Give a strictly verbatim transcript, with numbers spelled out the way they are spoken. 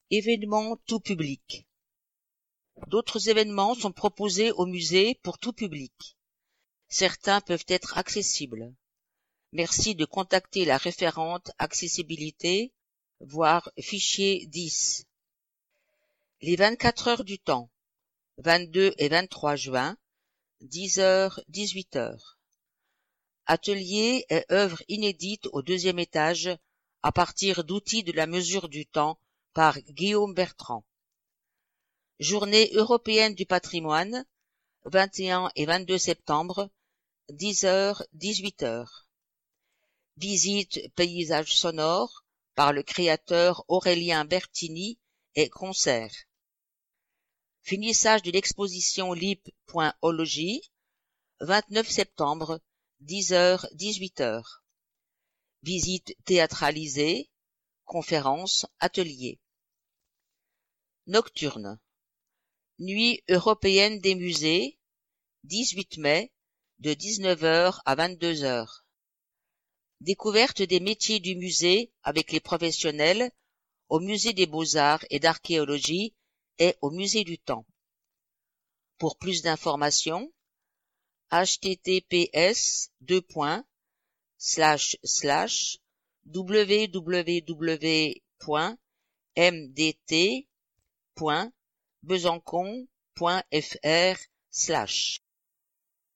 Événements tout public. D'autres événements sont proposés au musée pour tout public. Certains peuvent être accessibles. Merci de contacter la référente accessibilité, voire fichier dix. Les vingt-quatre heures du temps, vingt-deux et vingt-trois juin, dix heures - dix-huit heures. Atelier et œuvres inédites au deuxième étage à partir d'outils de la mesure du temps par Guillaume Bertrand. Journée européenne du patrimoine, vingt et un et vingt-deux septembre, dix heures - dix-huit heures. Visite paysage sonore par le créateur Aurélien Bertini et concert. Finissage de l'exposition lip.ologie, vingt-neuf septembre, dix heures - dix-huit heures. Visite théâtralisée, conférence, atelier. Nocturne. Nuit européenne des musées, dix-huit mai, de dix-neuf heures à vingt-deux heures. Découverte des métiers du musée avec les professionnels au musée des beaux-arts et d'archéologie et au musée du temps. Pour plus d'informations, h t t p s deux points slash slash w w w point m d t point besançon point f r slash